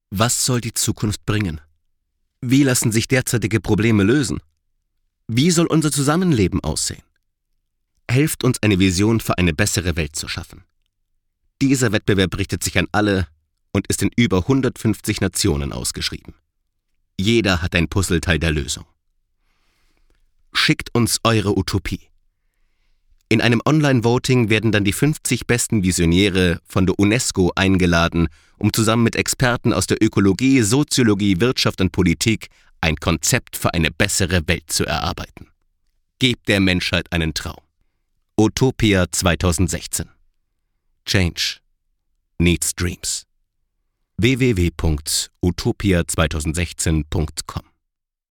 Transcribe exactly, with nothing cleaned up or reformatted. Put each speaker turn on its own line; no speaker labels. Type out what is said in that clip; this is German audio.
Was soll die Zukunft bringen? Wie lassen sich derzeitige Probleme lösen? Wie soll unser Zusammenleben aussehen? Helft uns, eine Vision für eine bessere Welt zu schaffen. Dieser Wettbewerb richtet sich an alle und ist in über hundertfünfzig Nationen ausgeschrieben. Jeder hat ein Puzzleteil der Lösung. Schickt uns eure Utopie. In einem Online-Voting werden dann die fünfzig besten Visionäre von der UNESCO eingeladen, um zusammen mit Experten aus der Ökologie, Soziologie, Wirtschaft und Politik ein Konzept für eine bessere Welt zu erarbeiten. Gebt der Menschheit einen Traum. Utopia zwanzig sechzehn. Change needs dreams. w w w punkt utopia zweitausendsechzehn punkt com